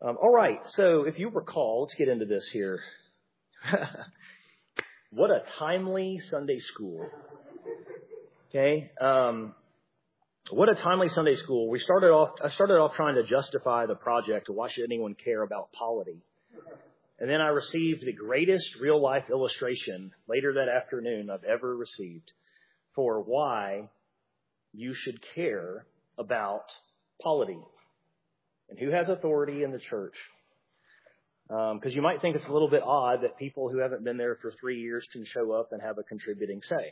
All right, so if you recall, let's get into this here. What a timely Sunday school. Okay, what a timely Sunday school. I started off trying to justify the project. Why should anyone care about polity? And then I received the greatest real-life illustration later that afternoon I've ever received for why you should care about polity and who has authority in the church. Because you might think it's a little bit odd that people who haven't been there for 3 years can show up and have a contributing say.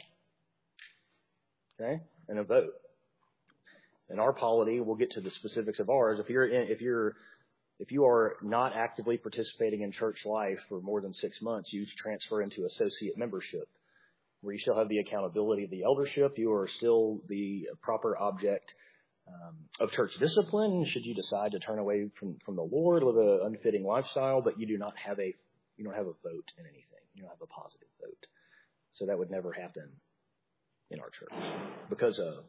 Okay? And a vote. In our polity, we'll get to the specifics of ours. If you are not actively participating in church life for more than 6 months, you transfer into associate membership, where you still have the accountability of the eldership. You are still the proper object of church discipline. Should you decide to turn away from the Lord, live an unfitting lifestyle, but you don't have a vote in anything. You don't have a positive vote. So that would never happen in our church because of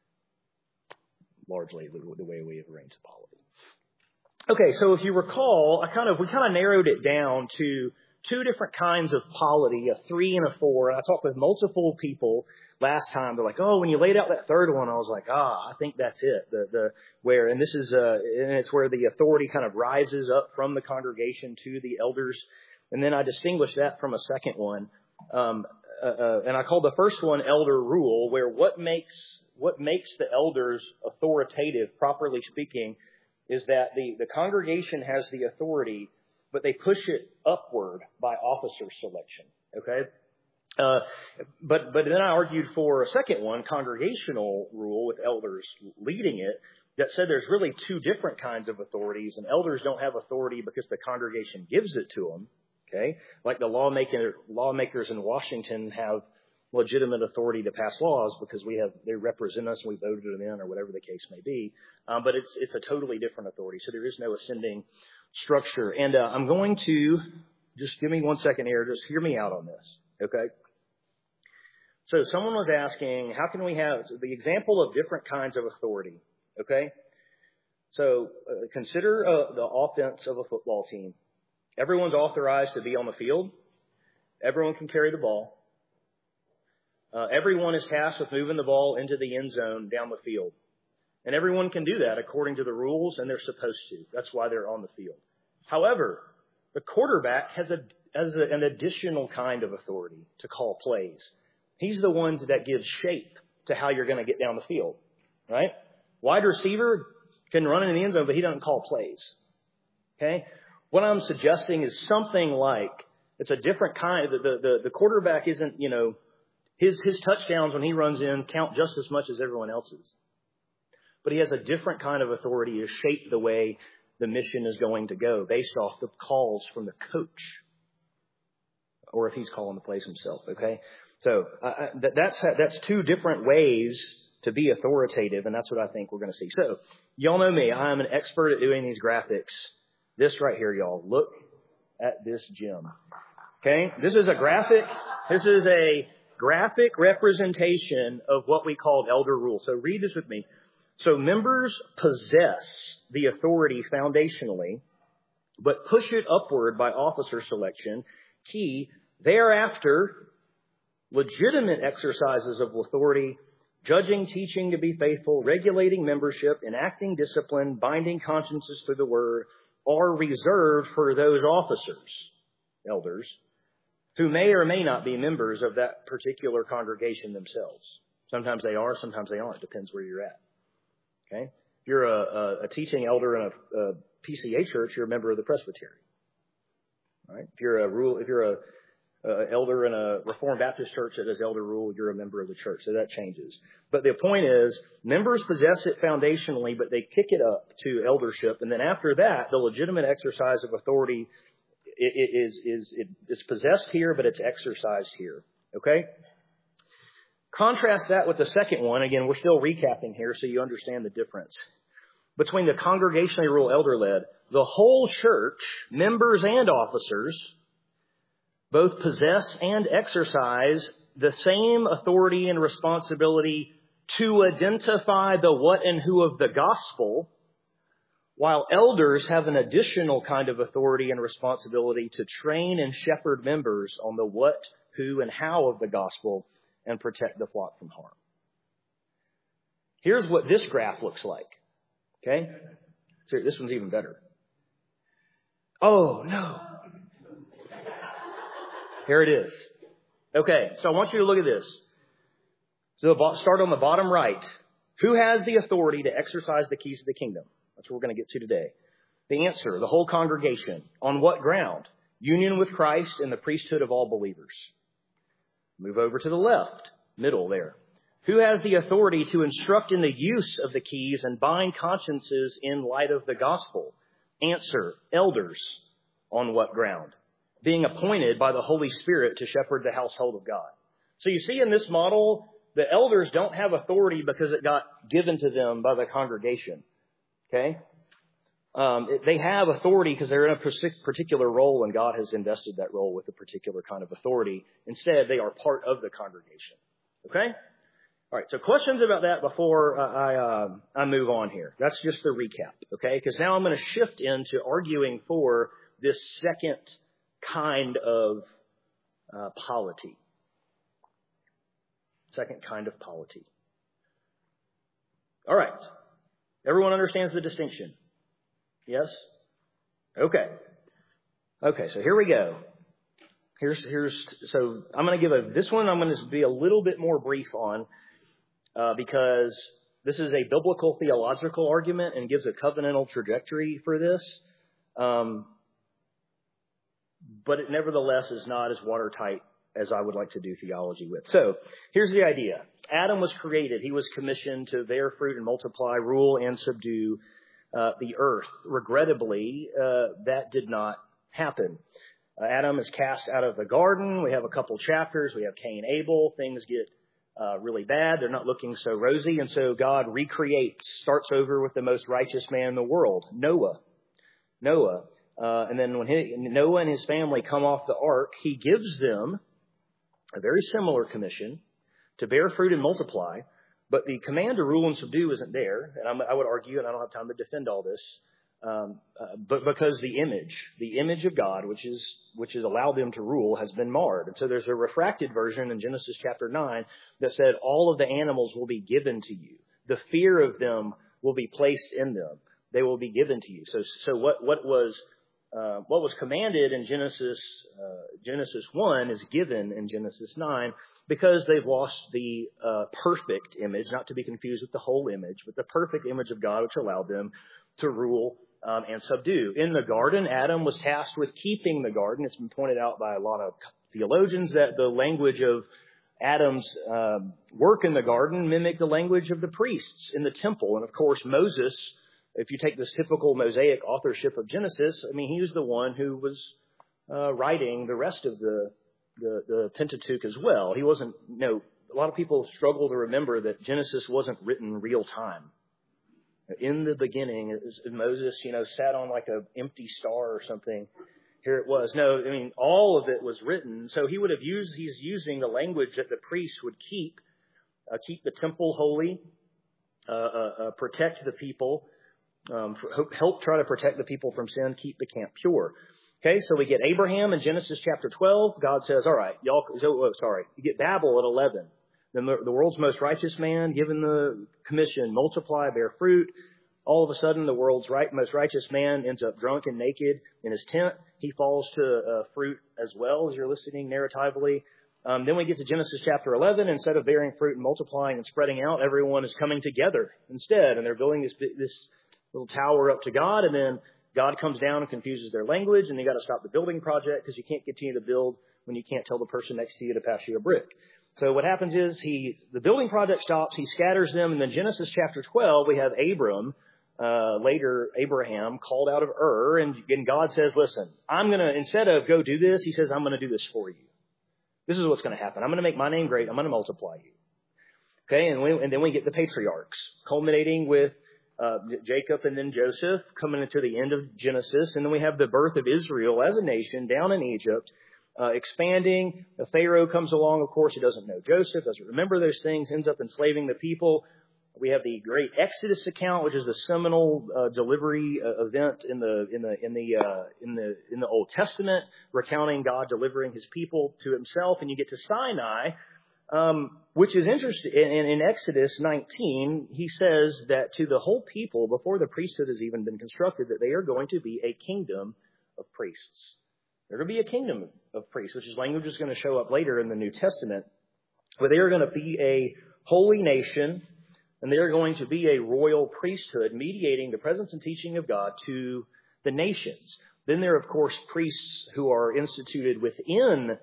largely the way we have arranged the polity. Okay, so if you recall, we kind of narrowed it down to two different kinds of polity, a 3 and a 4. And I talked with multiple people last time. They're like, "Oh, when you laid out that third one," I was like, I think that's it. And it's where the authority kind of rises up from the congregation to the elders. And then I distinguished that from a second one. And I called the first one elder rule, where what makes the elders authoritative, properly speaking, is that the congregation has the authority, but they push it upward by officer selection. Okay? But then I argued for a second one, congregational rule, with elders leading it, that said there's really two different kinds of authorities, and elders don't have authority because the congregation gives it to them. Okay? Like the lawmakers in Washington have legitimate authority to pass laws because they represent us and we voted them in, or whatever the case may be. But it's a totally different authority. So there is no ascending structure. And I'm going to just give me 1 second here. Just hear me out on this. Okay? So someone was asking, how can we have the example of different kinds of authority? Okay? So consider the offense of a football team. Everyone's authorized to be on the field. Everyone can carry the ball. Everyone is tasked with moving the ball into the end zone down the field. And everyone can do that according to the rules, and they're supposed to. That's why they're on the field. However, the quarterback has an additional kind of authority to call plays. He's the one that gives shape to how you're going to get down the field, right? Wide receiver can run in the end zone, but he doesn't call plays. Okay? What I'm suggesting is something like, it's a different kind. The quarterback isn't, his touchdowns when he runs in count just as much as everyone else's. But he has a different kind of authority to shape the way the mission is going to go based off the calls from the coach. Or if he's calling the plays himself, okay? So that's two different ways to be authoritative, and that's what I think we're going to see. So y'all know me. I am an expert at doing these graphics. This right here, y'all. Look at this gem. Okay? This is a graphic. This is a graphic representation of what we call elder rule. So read this with me. So members possess the authority foundationally, but push it upward by officer selection. Key, thereafter, legitimate exercises of authority, judging, teaching to be faithful, regulating membership, enacting discipline, binding consciences through the word, are reserved for those officers, elders, who may or may not be members of that particular congregation themselves. Sometimes they are, sometimes they aren't. Depends where you're at. Okay? If you're a teaching elder in a PCA church, you're a member of the Presbytery. All right? If you're a elder in a Reformed Baptist church that does elder rule, you're a member of the church. So that changes. But the point is, members possess it foundationally, but they kick it up to eldership. And then after that, the legitimate exercise of authority is possessed here, but it's exercised here. Okay? Contrast that with the second one. Again, we're still recapping here so you understand the difference. Between the congregationally rule elder-led, the whole church, members and officers, both possess and exercise the same authority and responsibility to identify the what and who of the gospel while elders have an additional kind of authority and responsibility to train and shepherd members on the what, who, and how of the gospel and protect the flock from harm. Here's what this graph looks like. Okay? So this one's even better. Oh, no. Here it is. Okay, so I want you to look at this. So start on the bottom right. Who has the authority to exercise the keys of the kingdom? That's what we're going to get to today. The answer, the whole congregation. On what ground? Union with Christ and the priesthood of all believers. Move over to the left, middle there. Who has the authority to instruct in the use of the keys and bind consciences in light of the gospel? Answer, elders. On what ground? Being appointed by the Holy Spirit to shepherd the household of God. So you see in this model, the elders don't have authority because it got given to them by the congregation. Okay? They have authority because they're in a particular role and God has invested that role with a particular kind of authority. Instead, they are part of the congregation. Okay? All right, so questions about that before I move on here. That's just the recap, okay? Because now I'm going to shift into arguing for this second kind of polity. Second kind of polity. All right. Everyone understands the distinction? Yes? Okay. Okay, so here we go. So I'm going to give this one I'm going to be a little bit more brief on because this is a biblical theological argument and gives a covenantal trajectory for this. But it nevertheless is not as watertight as I would like to do theology with. So here's the idea. Adam was created. He was commissioned to bear fruit and multiply, rule and subdue the earth. Regrettably, that did not happen. Adam is cast out of the garden. We have a couple chapters. We have Cain, Abel. Things get really bad. They're not looking so rosy. And so God recreates, starts over with the most righteous man in the world, Noah. And then when Noah and his family come off the ark, he gives them a very similar commission to bear fruit and multiply. But the command to rule and subdue isn't there. And I would argue, and I don't have time to defend all this, but because the image of God, which is allowed them to rule, has been marred. And so there's a refracted version in Genesis chapter 9 that said all of the animals will be given to you. The fear of them will be placed in them. They will be given to you. So what was commanded in Genesis 1 is given in Genesis 9 because they've lost the perfect image, not to be confused with the whole image, but the perfect image of God, which allowed them to rule and subdue. In the garden, Adam was tasked with keeping the garden. It's been pointed out by a lot of theologians that the language of Adam's work in the garden mimicked the language of the priests in the temple. And of course, Moses, if you take this typical Mosaic authorship of Genesis, I mean, he was the one who was writing the rest of the Pentateuch as well. He wasn't, a lot of people struggle to remember that Genesis wasn't written real time. In the beginning, Moses, sat on like an empty star or something. Here it was. No, I mean, all of it was written. So he's using the language that the priests would keep the temple holy, protect the people, help try to protect the people from sin, keep the camp pure. Okay, so we get Abraham in Genesis chapter 12. God says, all right, you get Babel at 11. The world's most righteous man, given the commission, multiply, bear fruit. All of a sudden, the world's most righteous man ends up drunk and naked in his tent. He falls to fruit as well, as you're listening narratively. Then we get to Genesis chapter 11. Instead of bearing fruit and multiplying and spreading out, everyone is coming together instead. And they're building this little tower up to God. And then God comes down and confuses their language. And you got to stop the building project because you can't continue to build when you can't tell the person next to you to pass you a brick. So what happens is the building project stops, he scatters them, and then Genesis chapter 12, we have later Abraham, called out of Ur, and God says, listen, instead of go do this, he says, I'm going to do this for you. This is what's going to happen. I'm going to make my name great. I'm going to multiply you. Okay, and then we get the patriarchs, culminating with Jacob and then Joseph, coming into the end of Genesis, and then we have the birth of Israel as a nation down in Egypt, expanding. The Pharaoh comes along, of course, he doesn't know Joseph, doesn't remember those things, ends up enslaving the people. We have the great Exodus account, which is the seminal delivery event in the Old Testament, recounting God delivering His people to Himself. And you get to Sinai, which is interesting. In Exodus 19, He says that to the whole people, before the priesthood has even been constructed, that they are going to be a kingdom of priests. They're going to be a kingdom of priests, which is language is going to show up later in the New Testament. But they are going to be a holy nation, and they are going to be a royal priesthood, mediating the presence and teaching of God to the nations. Then there are, of course, priests who are instituted within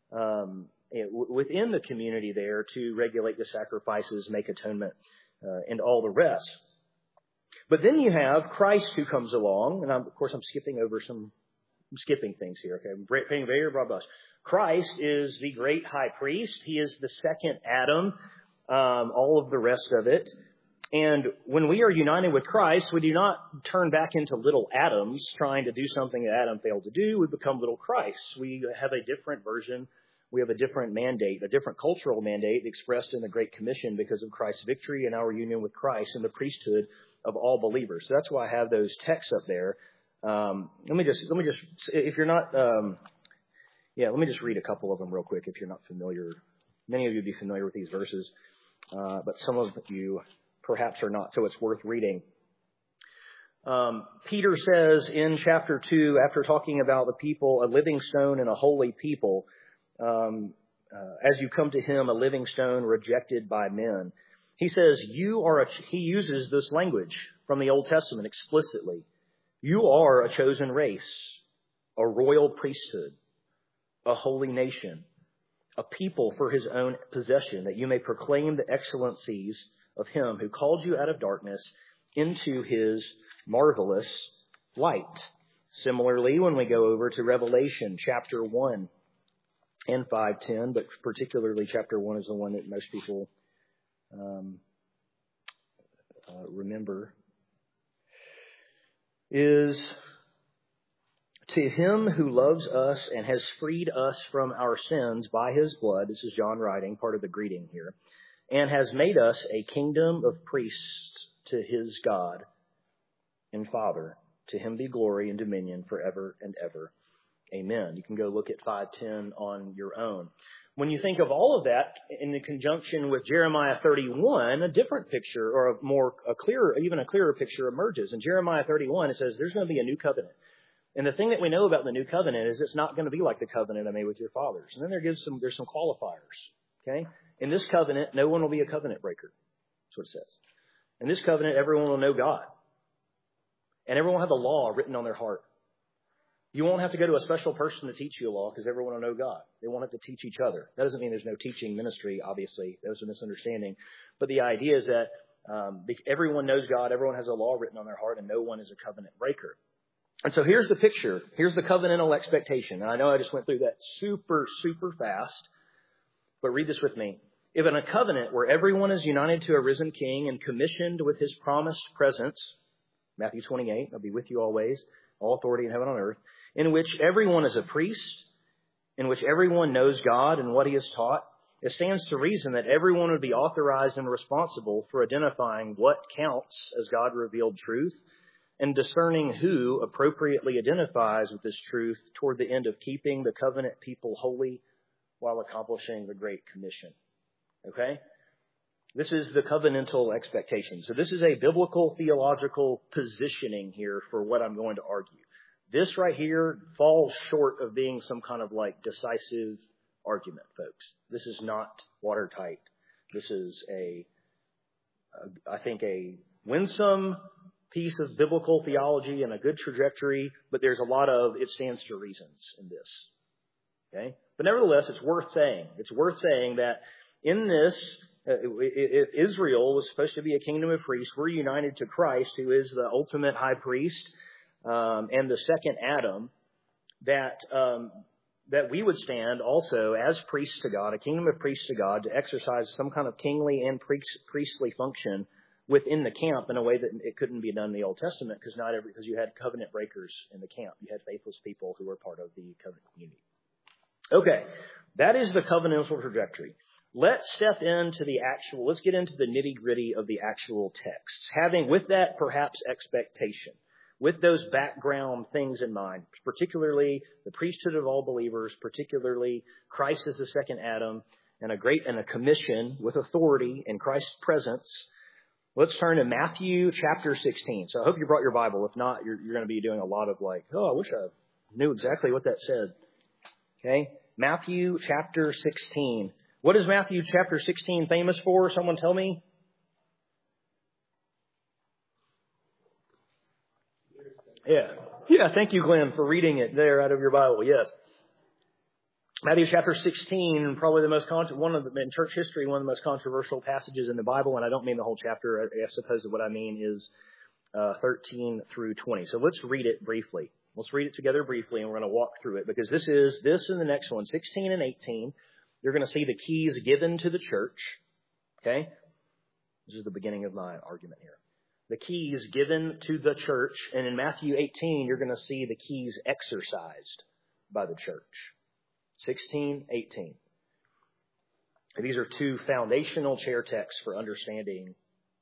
the community there to regulate the sacrifices, make atonement, and all the rest. But then you have Christ who comes along, and of course I'm skipping things here, okay? I'm being very robust. Christ is the great high priest. He is the second Adam, all of the rest of it. And when we are united with Christ, we do not turn back into little Adams trying to do something that Adam failed to do. We become little Christs. We have a different version. We have a different mandate, a different cultural mandate expressed in the Great Commission because of Christ's victory and our union with Christ and the priesthood of all believers. So that's why I have those texts up there. Let me just, if you're not, let me just read a couple of them real quick if you're not familiar. Many of you will be familiar with these verses, but some of you perhaps are not, so it's worth reading. Peter says in chapter 2, after talking about the people, a living stone and a holy people, as you come to Him, a living stone rejected by men. He says, he uses this language from the Old Testament explicitly. You are a chosen race, a royal priesthood, a holy nation, a people for His own possession, that you may proclaim the excellencies of Him who called you out of darkness into His marvelous light. Similarly, when we go over to Revelation chapter 1 and 5:10, but particularly chapter 1 is the one that most people remember, is to Him who loves us and has freed us from our sins by His blood. This is John writing, part of the greeting here. And has made us a kingdom of priests to His God and Father. To Him be glory and dominion forever and ever. Amen. You can go look at 5:10 on your own. When you think of all of that in conjunction with Jeremiah 31, a different picture, or a clearer picture emerges. In Jeremiah 31, it says there's going to be a new covenant. And the thing that we know about the new covenant is it's not going to be like the covenant I made with your fathers. And then there's some qualifiers. Okay? In this covenant, no one will be a covenant breaker. That's what it says. In this covenant, everyone will know God. And everyone will have the law written on their heart. You won't have to go to a special person to teach you a law because everyone will know God. They won't have to teach each other. That doesn't mean there's no teaching ministry, obviously. That was a misunderstanding. But the idea is that everyone knows God, everyone has a law written on their heart, and no one is a covenant breaker. And so here's the picture. Here's the covenantal expectation. And I know I just went through that super, super fast, but read this with me. If in a covenant where everyone is united to a risen King and commissioned with His promised presence, Matthew 28, I'll be with you always, all authority in heaven and on earth, in which everyone is a priest, in which everyone knows God and what He has taught, it stands to reason that everyone would be authorized and responsible for identifying what counts as God-revealed truth and discerning who appropriately identifies with this truth toward the end of keeping the covenant people holy while accomplishing the Great Commission. Okay? This is the covenantal expectation. So this is a biblical theological positioning here for what I'm going to argue. This right here falls short of being some kind of like decisive argument, folks. This is not watertight. This is I think a winsome piece of biblical theology and a good trajectory, but there's a lot of it stands to reasons in this. Okay? But nevertheless, it's worth saying. It's worth saying that in this, if Israel was supposed to be a kingdom of priests, we're united to Christ, who is the ultimate high priest, and the second Adam, that we would stand also as priests to God, a kingdom of priests to God, to exercise some kind of kingly and priestly function within the camp in a way that it couldn't be done in the Old Testament because you had covenant breakers in the camp. You had faithless people who were part of the covenant community. Okay, that is the covenantal trajectory. let's let's get into the nitty-gritty of the actual texts, having with that perhaps expectation, with those background things in mind, particularly the priesthood of all believers, particularly Christ as the second Adam, and a commission with authority in Christ's presence. Let's turn to Matthew chapter 16. So I hope you brought your Bible. If not, you're going to be doing a lot of I wish I knew exactly what that said. Okay, Matthew chapter 16. What is Matthew chapter 16 famous for? Someone tell me. Yeah. Thank you, Glenn, for reading it there out of your Bible. Yes. Matthew chapter 16, probably in church history, one of the most controversial passages in the Bible, and I don't mean the whole chapter. I suppose that what I mean is 13 through 20. So let's read it briefly. Let's read it together briefly, and we're going to walk through it, because this and the next one, 16 and 18, you're going to see the keys given to the church. Okay? This is the beginning of my argument here. The keys given to the church, and in Matthew 18, you're going to see the keys exercised by the church. 16, 18. These are two foundational chair texts for understanding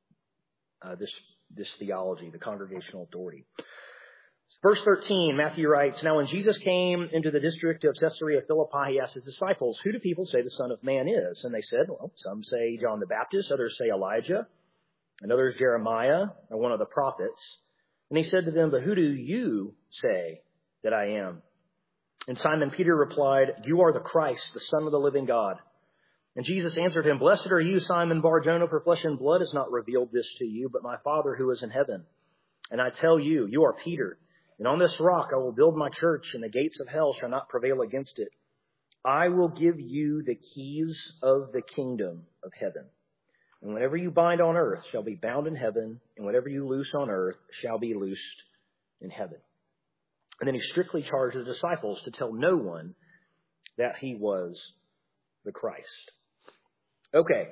this theology, the congregational authority. Verse 13, Matthew writes, "Now when Jesus came into the district of Caesarea Philippi, he asked his disciples, 'Who do people say the Son of Man is?' And they said, 'Well, some say John the Baptist, others say Elijah, and others Jeremiah, or one of the prophets.' And he said to them, 'But who do you say that I am?' And Simon Peter replied, 'You are the Christ, the Son of the living God.' And Jesus answered him, 'Blessed are you, Simon Bar-Jonah, for flesh and blood has not revealed this to you, but my Father who is in heaven. And I tell you, you are Peter, and on this rock I will build my church, and the gates of hell shall not prevail against it. I will give you the keys of the kingdom of heaven. And whatever you bind on earth shall be bound in heaven, and whatever you loose on earth shall be loosed in heaven.' And then he strictly charged the disciples to tell no one that he was the Christ." Okay.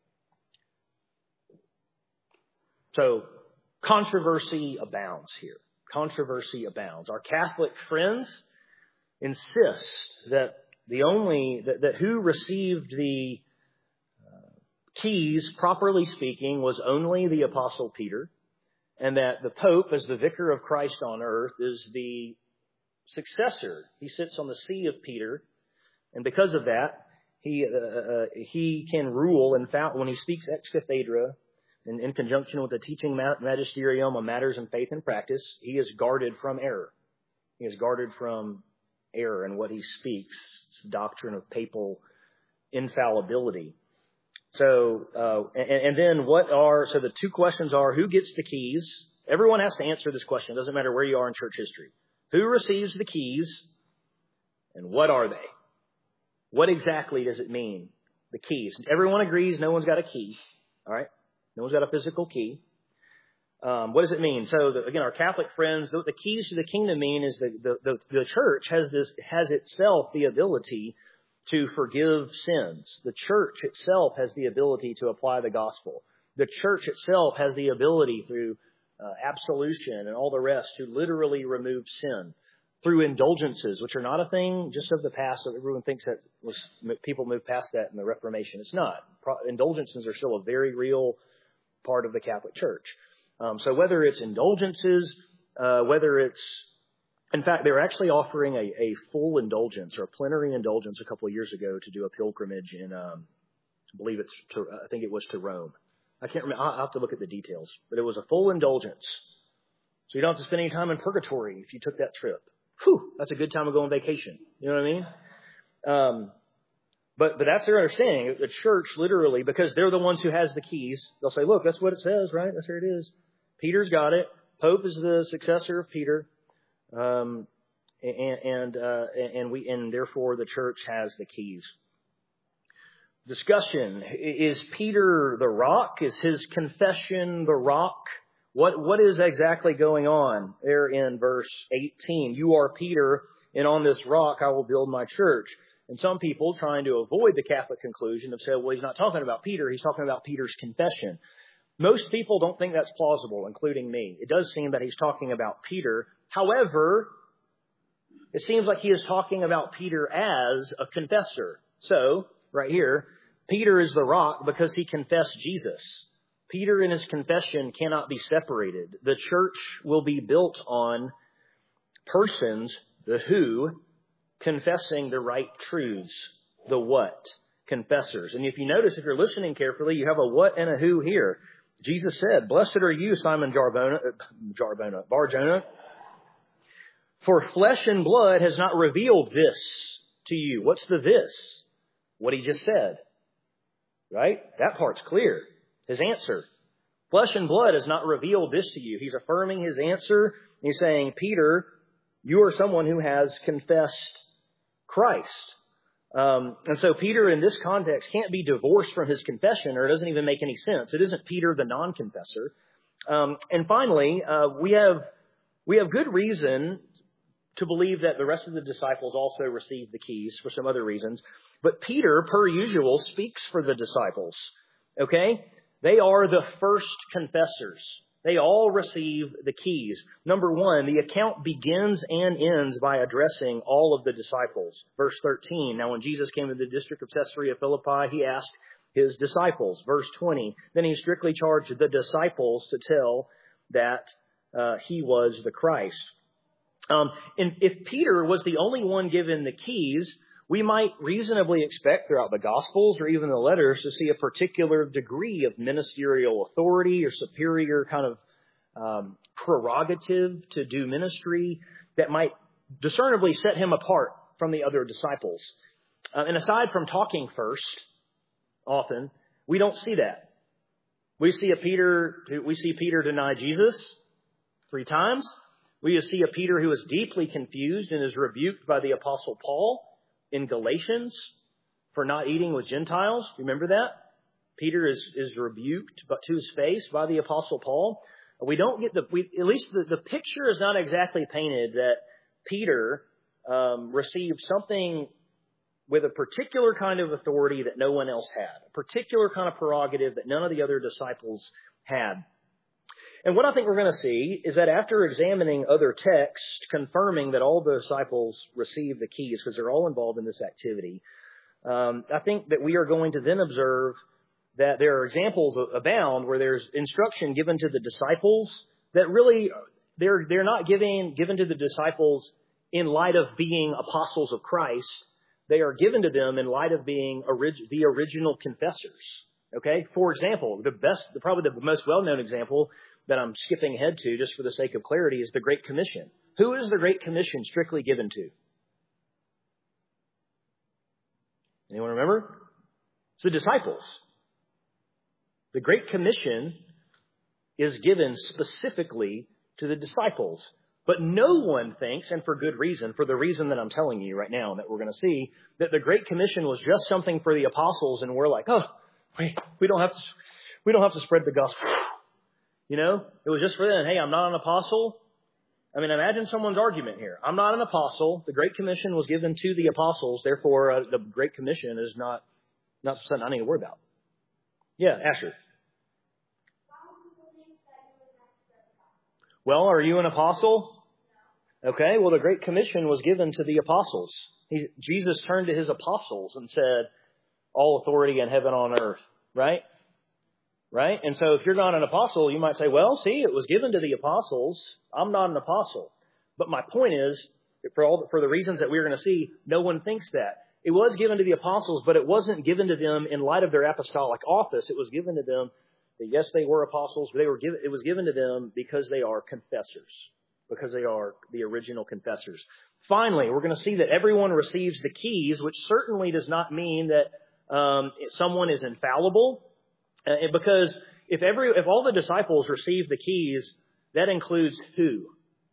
So controversy abounds here. Controversy abounds. Our Catholic friends insist that that who received the keys, properly speaking, was only the Apostle Peter, and that the Pope, as the vicar of Christ on earth, is the successor. He sits on the see of Peter, and because of that, he can rule. In fact, when he speaks ex cathedra, in conjunction with the teaching magisterium on matters in faith and practice, he is guarded from error. He is guarded from error in what he speaks. It's the doctrine of papal infallibility. So, and then so the two questions are, who gets the keys? Everyone has to answer this question. It doesn't matter where you are in church history. Who receives the keys, and what are they? What exactly does it mean, the keys? Everyone agrees no one's got a key, all right? No one's got a physical key. What does it mean? So, again, our Catholic friends, the keys to the kingdom mean is the church has itself the ability to forgive sins. The church itself has the ability to apply the gospel. The church itself has the ability through absolution and all the rest to literally remove sin through indulgences, which are not a thing just of the past. So everyone thinks that people moved past that in the Reformation. It's not. Indulgences are still a very real part of the Catholic Church. So whether it's indulgences, in fact, they were actually offering a full indulgence or a plenary indulgence a couple of years ago to do a pilgrimage in, I think it was to Rome. I can't remember. I'll have to look at the details. But it was a full indulgence. So you don't have to spend any time in purgatory if you took that trip. Whew, that's a good time to go on vacation. You know what I mean? But that's their understanding. The church, literally, because they're the ones who has the keys, they'll say, look, that's what it says, right? That's where it is. Peter's got it. Pope is the successor of Peter. And therefore the church has the keys. Discussion. Is Peter the rock? Is his confession the rock? What is exactly going on there in verse 18? You are Peter, and on this rock I will build my church. And some people, trying to avoid the Catholic conclusion, have said, well, he's not talking about Peter, he's talking about Peter's confession. Most people don't think that's plausible, including me. It does seem that he's talking about Peter. However, it seems like he is talking about Peter as a confessor. So, right here, Peter is the rock because he confessed Jesus. Peter and his confession cannot be separated. The church will be built on persons, the who, confessing the right truths, the what, confessors. And if you notice, if you're listening carefully, you have a what and a who here. Jesus said, "Blessed are you, Simon Bar-Jonah, for flesh and blood has not revealed this to you." What's the this? What he just said. Right? That part's clear. His answer. Flesh and blood has not revealed this to you. He's affirming his answer. He's saying, Peter, you are someone who has confessed Christ. And so Peter in this context can't be divorced from his confession, or it doesn't even make any sense. It isn't Peter the non-confessor. And finally, we have good reason to believe that the rest of the disciples also received the keys for some other reasons. But Peter, per usual, speaks for the disciples. Okay? They are the first confessors. They all receive the keys. Number one, the account begins and ends by addressing all of the disciples. Verse 13, now when Jesus came to the district of Caesarea Philippi, he asked his disciples. Verse 20, then he strictly charged the disciples to tell that he was the Christ. And if Peter was the only one given the keys, we might reasonably expect throughout the Gospels or even the letters to see a particular degree of ministerial authority or superior kind of prerogative to do ministry that might discernibly set him apart from the other disciples. And aside from talking first, often, we don't see that. We see Peter deny Jesus 3 times. We see a Peter who is deeply confused and is rebuked by the Apostle Paul in Galatians for not eating with Gentiles. Remember that? Peter is rebuked to his face by the Apostle Paul. We don't get at least the picture is not exactly painted that Peter received something with a particular kind of authority that no one else had, a particular kind of prerogative that none of the other disciples had. And what I think we're going to see is that after examining other texts confirming that all the disciples received the keys, because they're all involved in this activity, I think that we are going to then observe that there are examples abound where there's instruction given to the disciples that really they're not given to the disciples in light of being apostles of Christ. They are given to them in light of being the original confessors. Okay? For example, probably the most well-known example that I'm skipping ahead to just for the sake of clarity is the Great Commission. Who is the Great Commission strictly given to? Anyone remember? It's the disciples. The Great Commission is given specifically to the disciples. But no one thinks, and for good reason, for the reason that I'm telling you right now and that we're going to see, that the Great Commission was just something for the apostles and we're like, oh, we don't have to spread the gospel. You know, it was just for them. Hey, I'm not an apostle. I mean, imagine someone's argument here. I'm not an apostle. The Great Commission was given to the apostles. Therefore, the Great Commission is not something I need to worry about. Yeah, Asher. Well, are you an apostle? Okay, well, the Great Commission was given to the apostles. Jesus turned to his apostles and said, all authority in heaven and on earth, right? Right? And so if you're not an apostle, you might say, well, see, it was given to the apostles. I'm not an apostle. But my point is, for the reasons that we're going to see, no one thinks that. It was given to the apostles, but it wasn't given to them in light of their apostolic office. It was given to them that, yes, they were apostles, but it was given to them because they are confessors, because they are the original confessors. Finally, we're going to see that everyone receives the keys, which certainly does not mean that someone is infallible. Because if all the disciples receive the keys, that includes who?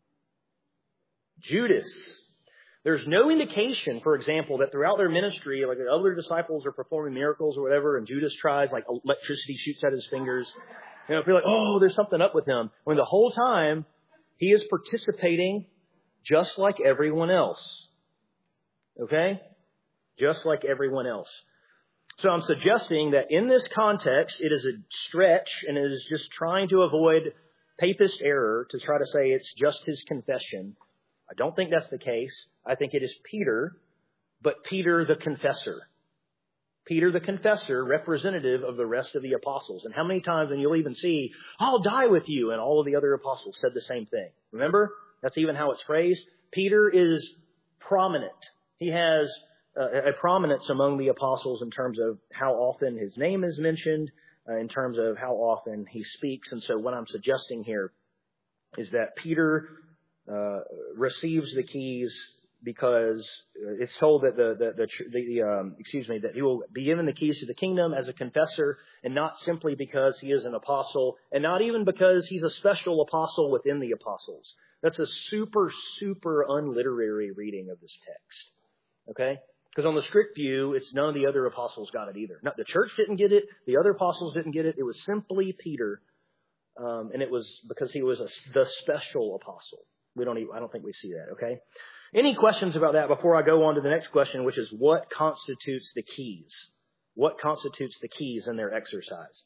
Judas. There's no indication, for example, that throughout their ministry, like the other disciples are performing miracles or whatever, and Judas tries, like electricity shoots out his fingers. You know, feel like, oh, there's something up with him. When the whole time he is participating just like everyone else. Okay? Just like everyone else. So I'm suggesting that in this context, it is a stretch and it is just trying to avoid papist error to try to say it's just his confession. I don't think that's the case. I think it is Peter, but Peter the confessor. Peter the confessor, representative of the rest of the apostles. And how many times, and you'll even see, I'll die with you, and all of the other apostles said the same thing. Remember? That's even how it's phrased. Peter is prominent. He has a prominence among the apostles in terms of how often his name is mentioned, in terms of how often he speaks. And so what I'm suggesting here is that Peter receives the keys because it's told that that he will be given the keys to the kingdom as a confessor, and not simply because he is an apostle, and not even because he's a special apostle within the apostles. That's a super, super unliterary reading of this text. Okay? Because on the strict view, it's none of the other apostles got it either. Not the church didn't get it, the other apostles didn't get it. It was simply Peter, and it was because he was the special apostle. I don't think we see that. Okay. Any questions about that before I go on to the next question, which is what constitutes the keys? What constitutes the keys in their exercise?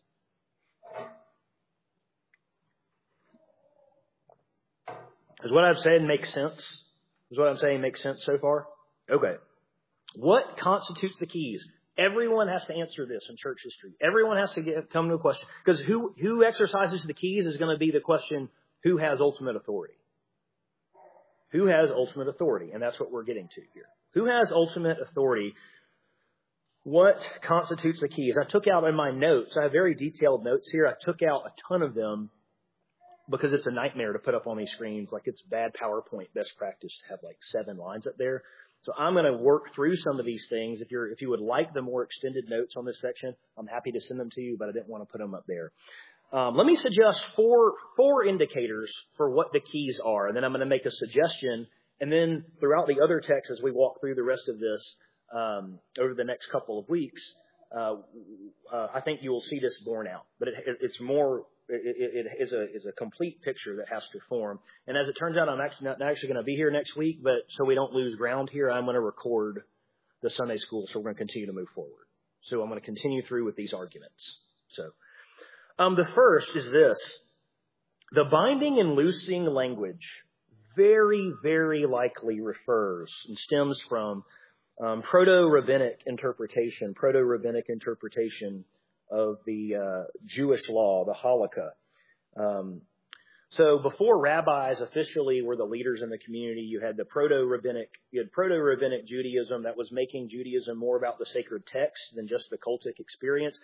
Does what I've said make sense? Does what I'm saying make sense so far? Okay. What constitutes the keys? Everyone has to answer this in church history. Everyone has to come to a question. Because who exercises the keys is going to be the question, who has ultimate authority? Who has ultimate authority? And that's what we're getting to here. Who has ultimate authority? What constitutes the keys? I took out in my notes, I have very detailed notes here. I took out a ton of them because it's a nightmare to put up on these screens. Like, it's bad PowerPoint best practice to have like 7 lines up there. So I'm going to work through some of these things. If you would like the more extended notes on this section, I'm happy to send them to you, but I didn't want to put them up there. Let me suggest four indicators for what the keys are, and then I'm going to make a suggestion. And then throughout the other texts, as we walk through the rest of this over the next couple of weeks, I think you will see this borne out. But it's more. It is a complete picture that has to form. And as it turns out, I'm actually not going to be here next week, but so we don't lose ground here, I'm going to record the Sunday school, so we're going to continue to move forward. So I'm going to continue through with these arguments. So. The first is this. The binding and loosing language very, very likely refers and stems from proto-rabbinic interpretation of the Jewish law, the halakha. So before rabbis officially were the leaders in the community, you had proto-rabbinic Judaism that was making Judaism more about the sacred text than just the cultic experience.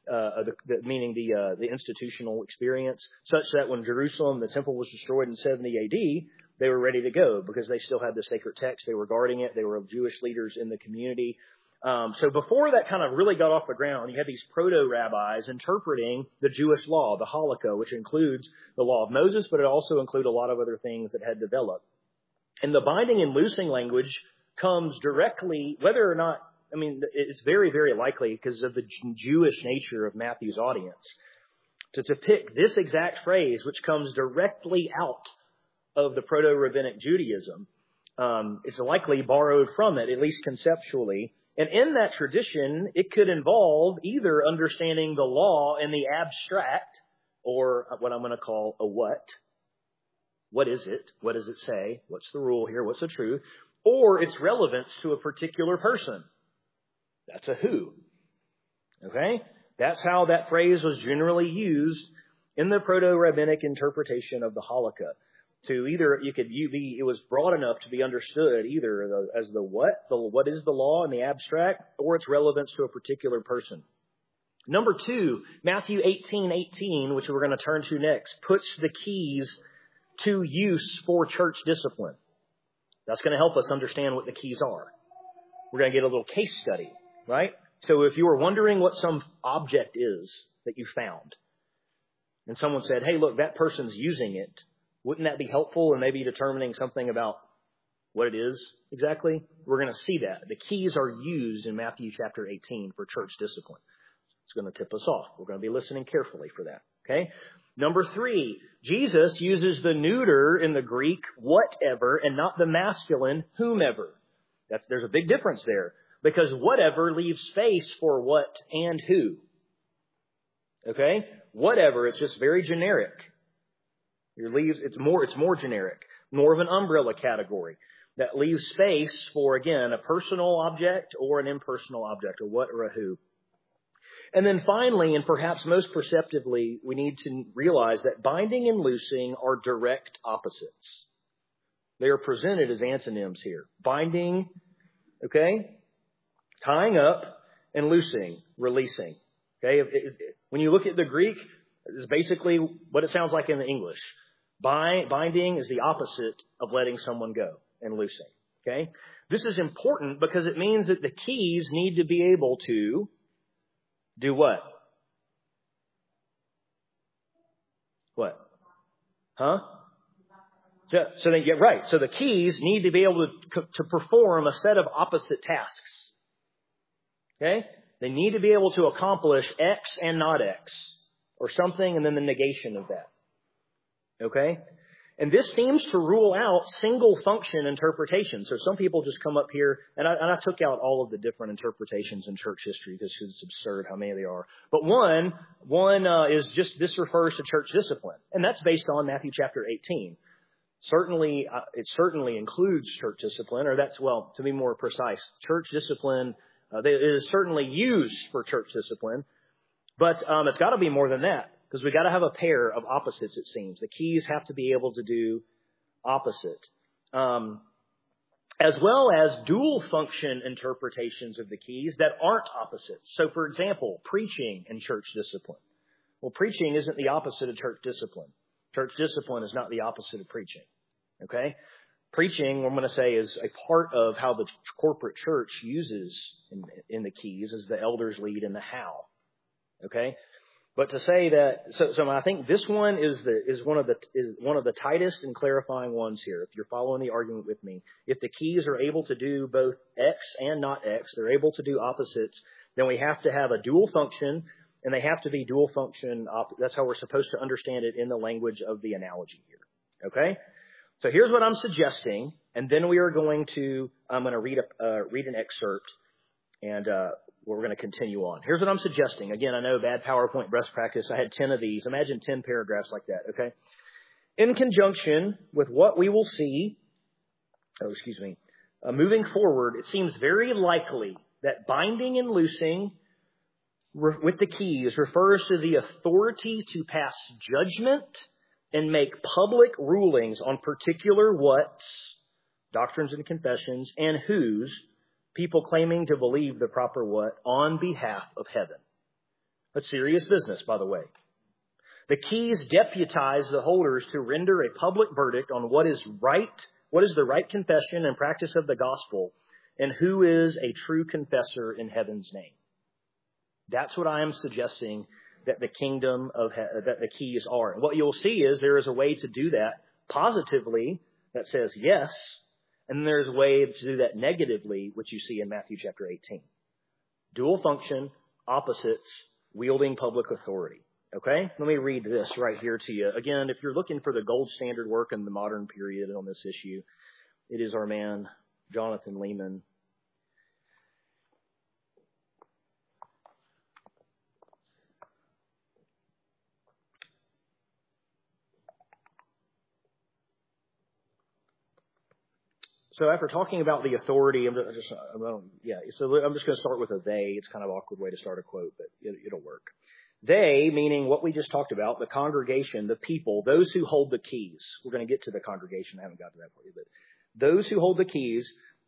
Meaning the institutional experience, such that when Jerusalem, the temple was destroyed in 70 AD, they were ready to go because they still had the sacred text. They were guarding it. They were Jewish leaders in the community. So before that kind of really got off the ground, you had these proto-rabbis interpreting the Jewish law, the halakha, which includes the law of Moses, but it also includes a lot of other things that had developed. And the binding and loosing language comes directly, whether or not, I mean, it's very, very likely because of the Jewish nature of Matthew's audience to pick this exact phrase, which comes directly out of the proto-rabbinic Judaism. It's likely borrowed from it, at least conceptually. And in that tradition, it could involve either understanding the law in the abstract, or what I'm going to call a what. What is it? What does it say? What's the rule here? What's the truth? Or its relevance to a particular person. That's a who. Okay? That's how that phrase was generally used in the proto-rabbinic interpretation of the halakha. To either, it was broad enough to be understood either as the what is the law in the abstract, or its relevance to a particular person. Number 2, Matthew 18:18, which we're going to turn to next, puts the keys to use for church discipline. That's going to help us understand what the keys are. We're going to get a little case study. Right? So if you were wondering what some object is that you found, and someone said, hey, look, that person's using it, wouldn't that be helpful in maybe determining something about what it is exactly? We're going to see that. The keys are used in Matthew chapter 18 for church discipline. It's going to tip us off. We're going to be listening carefully for that. Okay? Number 3, Jesus uses the neuter in the Greek, whatever, and not the masculine, whomever. There's a big difference there. Because whatever leaves space for what and who. Okay? Whatever, it's just very generic. It's more generic. More of an umbrella category. that leaves space for, again, a personal object or an impersonal object, a what or a who. And then finally, and perhaps most perceptively, we need to realize that binding and loosing are direct opposites. They are presented as antonyms here. Binding, okay, tying up, and loosing, releasing. Okay, when you look at the Greek, it's basically what it sounds like in the English. Binding is the opposite of letting someone go and loosing. Okay, this is important because it means that the keys need to be able to do what? What? Huh? So they get right. So the keys need to be able to perform a set of opposite tasks. Okay? They need to be able to accomplish X and not X, or something and then the negation of that. Okay? And this seems to rule out single function interpretation. So some people just come up here, and I took out all of the different interpretations in church history because it's absurd how many there are. But one is just, this refers to church discipline. And that's based on Matthew chapter 18. Certainly, it certainly includes church discipline, or that's, well, to be more precise, church discipline, it is certainly used for church discipline, but it's got to be more than that, because we got to have a pair of opposites, it seems. The keys have to be able to do opposite, as well as dual function interpretations of the keys that aren't opposites. So, for example, preaching and church discipline. Well, preaching isn't the opposite of church discipline. Church discipline is not the opposite of preaching. Okay? Preaching, I'm going to say, is a part of how the corporate church uses in the keys as the elders lead in the how. Okay? But to say that, so I think this one is one of the tightest and clarifying ones here. If you're following the argument with me, if the keys are able to do both X and not X, they're able to do opposites, then we have to have a dual function. And they have to be dual function. That's how we're supposed to understand it in the language of the analogy here. Okay? So here's what I'm suggesting. And then I'm going to read an excerpt, and we're going to continue on. Here's what I'm suggesting. Again, I know bad PowerPoint best practice. I had 10 of these. Imagine 10 paragraphs like that. Okay? In conjunction with what we will see, moving forward, it seems very likely that binding and loosing with the keys refers to the authority to pass judgment and make public rulings on particular what's, doctrines and confessions, and whose, people claiming to believe the proper what, on behalf of heaven. That's serious business, by the way. The keys deputize the holders to render a public verdict on what is right, what is the right confession and practice of the gospel, and who is a true confessor in heaven's name. That's what I am suggesting that the that the keys are. And what you'll see is there is a way to do that positively that says yes, and there's a way to do that negatively, which you see in Matthew chapter 18. Dual function, opposites, wielding public authority. Okay? Let me read this right here to you. Again, if you're looking for the gold standard work in the modern period on this issue, it is our man, Jonathan Leeman. So after talking about the authority, I'm just going to start with a they. It's kind of an awkward way to start a quote, but it'll work. They, meaning what we just talked about, the congregation, the people, those who hold the keys. We're going to get to the congregation. I haven't got to that for you, but those who hold the keys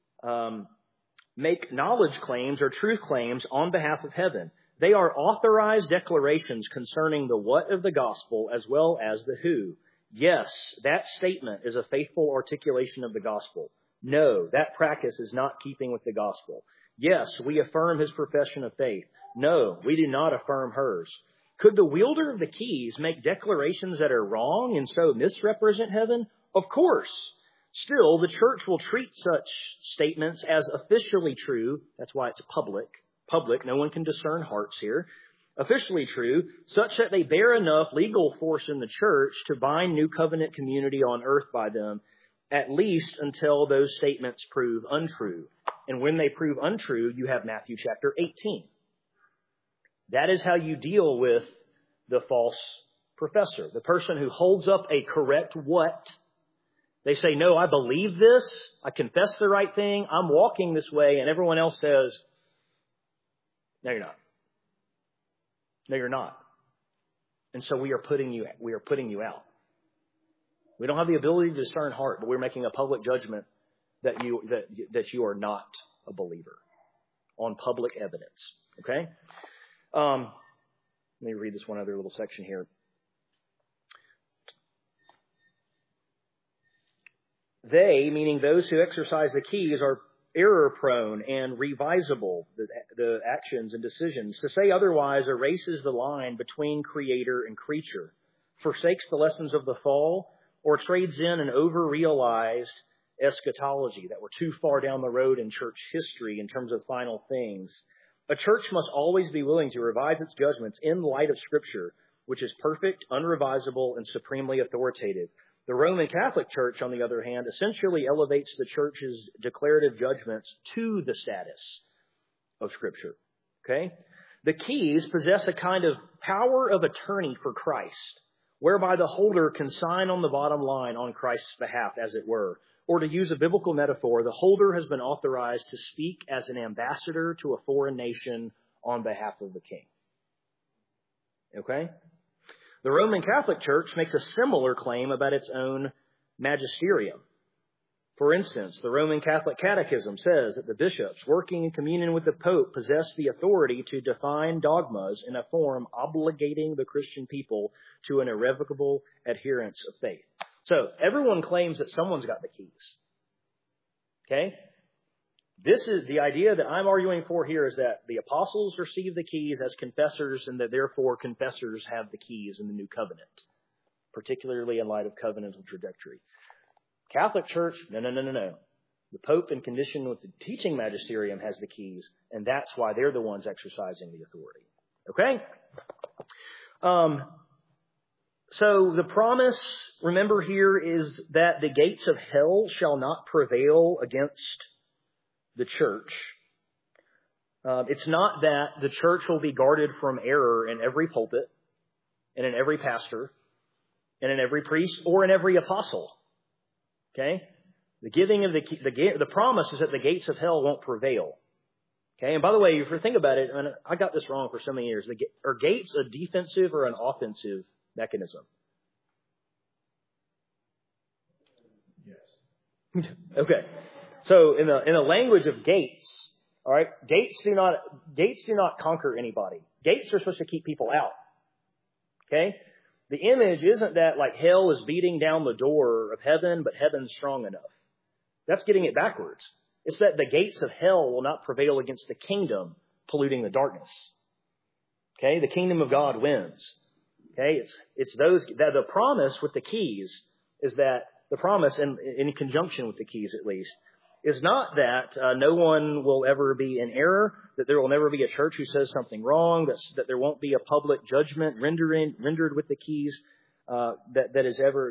make knowledge claims or truth claims on behalf of heaven. They are authorized declarations concerning the what of the gospel as well as the who. Yes, that statement is a faithful articulation of the gospel. No, that practice is not keeping with the gospel. Yes, we affirm his profession of faith. No, we do not affirm hers. Could the wielder of the keys make declarations that are wrong and so misrepresent heaven? Of course. Still, the church will treat such statements as officially true. That's why it's public. No one can discern hearts here. Officially true, such that they bear enough legal force in the church to bind new covenant community on earth by them, at least until those statements prove untrue. And when they prove untrue, you have Matthew chapter 18. That is how you deal with the false professor, the person who holds up a correct what They say, no, I believe this. I confess the right thing. I'm walking this way. And everyone else says, no, you're not. No, you're not. And so we are putting you out. We don't have the ability to discern heart, but we're making a public judgment that you are not a believer on public evidence. Okay? Let me read this one other little section here. They, meaning those who exercise the keys, are error-prone and revisable, the actions and decisions. To say otherwise erases the line between creator and creature, forsakes the lessons of the fall, or trades in an over-realized eschatology that we're too far down the road in church history in terms of final things. A church must always be willing to revise its judgments in light of Scripture, which is perfect, unrevisable, and supremely authoritative. The Roman Catholic Church, on the other hand, essentially elevates the Church's declarative judgments to the status of Scripture. Okay? The keys possess a kind of power of attorney for Christ, whereby the holder can sign on the bottom line on Christ's behalf, as it were. Or to use a biblical metaphor, the holder has been authorized to speak as an ambassador to a foreign nation on behalf of the king. Okay? The Roman Catholic Church makes a similar claim about its own magisterium. For instance, the Roman Catholic Catechism says that the bishops, working in communion with the Pope, possess the authority to define dogmas in a form obligating the Christian people to an irrevocable adherence of faith. So, everyone claims that someone's got the keys. Okay? This is the idea that I'm arguing for here, is that the apostles receive the keys as confessors, and that therefore confessors have the keys in the new covenant, particularly in light of covenantal trajectory. Catholic Church, no. The Pope, in condition with the teaching magisterium, has the keys, and that's why they're the ones exercising the authority. Okay? So the promise, remember here, is that the gates of hell shall not prevail against the church. It's not that the church will be guarded from error in every pulpit, and in every pastor, and in every priest, or in every apostle. Okay? The giving of the promise is that the gates of hell won't prevail. Okay? And by the way, if you think about it, and I got this wrong for so many years, are gates a defensive or an offensive mechanism? Yes. Okay. So in the language of gates, all right, gates do not conquer anybody. Gates are supposed to keep people out. Okay? The image isn't that like hell is beating down the door of heaven, but heaven's strong enough. That's getting it backwards. It's that the gates of hell will not prevail against the kingdom polluting the darkness. Okay? The kingdom of God wins. Okay? It's those that the promise with the keys is that the promise, in conjunction with the keys at least, is not that no one will ever be in error, that there will never be a church who says something wrong, that there won't be a public judgment rendered with the keys, that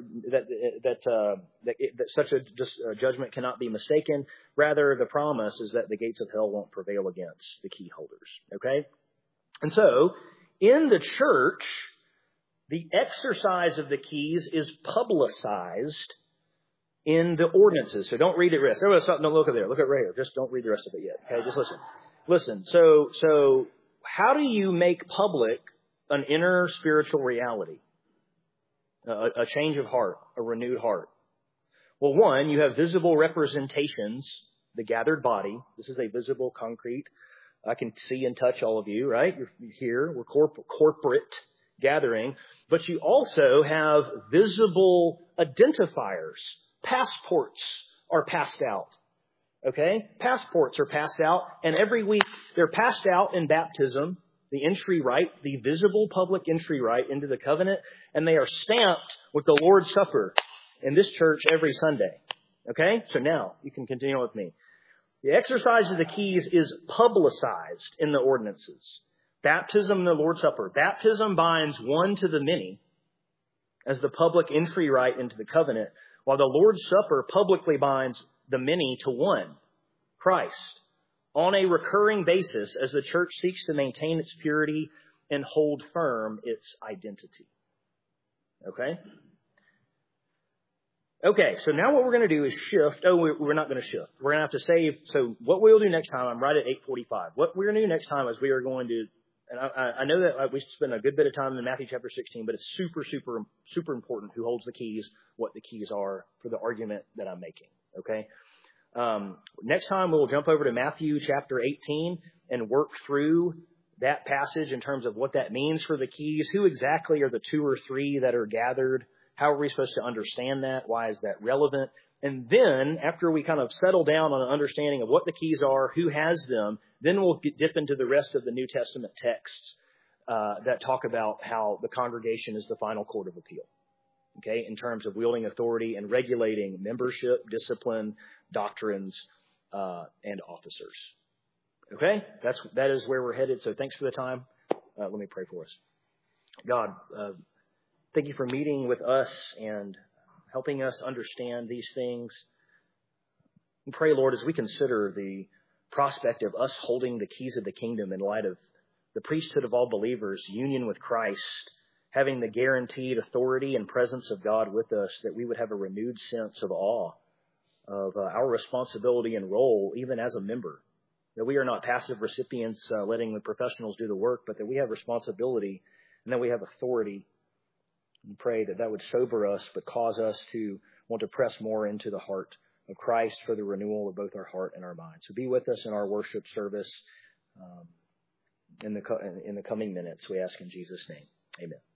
such a judgment cannot be mistaken. Rather, the promise is that the gates of hell won't prevail against the key holders. Okay? And so, in the church, the exercise of the keys is publicized in the ordinances. So don't read the rest. Everybody stop, don't look at there. Look at right here. Just don't read the rest of it yet. Okay, just listen. Listen. So how do you make public an inner spiritual reality? A change of heart, a renewed heart. Well, one, you have visible representations, the gathered body. This is a visible, concrete. I can see and touch all of you, right? You're here. We're corporate gathering. But you also have visible identifiers. Passports are passed out. Okay? Passports are passed out, and every week they're passed out in baptism, the entry rite, the visible public entry rite into the covenant, and they are stamped with the Lord's Supper in this church every Sunday. Okay? So now, you can continue with me. The exercise of the keys is publicized in the ordinances. Baptism and the Lord's Supper. Baptism binds one to the many as the public entry rite into the covenant, while the Lord's Supper publicly binds the many to one, Christ, on a recurring basis as the church seeks to maintain its purity and hold firm its identity. Okay? Okay, so now what we're going to do is shift. Oh, we're not going to shift. We're going to have to save. So what we'll do next time, I'm right at 8:45. What we're going to do next time is we are going to, and I know that we spend a good bit of time in Matthew chapter 16, but it's super important who holds the keys, what the keys are for the argument that I'm making. Okay. Next time we'll jump over to Matthew chapter 18 and work through that passage in terms of what that means for the keys. Who exactly are the two or three that are gathered? How are we supposed to understand that? Why is that relevant? And then after we kind of settle down on an understanding of what the keys are, who has them, then we'll dip into the rest of the New Testament texts that talk about how the congregation is the final court of appeal. Okay, in terms of wielding authority and regulating membership, discipline, doctrines, and officers. Okay, that is where we're headed. So thanks for the time. Let me pray for us. God, thank you for meeting with us and helping us understand these things. We pray, Lord, as we consider the prospect of us holding the keys of the kingdom in light of the priesthood of all believers, union with Christ, having the guaranteed authority and presence of God with us, that we would have a renewed sense of awe of our responsibility and role, even as a member. That we are not passive recipients letting the professionals do the work, but that we have responsibility and that we have authority. And pray that that would sober us, but cause us to want to press more into the heart of Christ for the renewal of both our heart and our mind. So be with us in our worship service in the coming minutes. We ask in Jesus' name. Amen.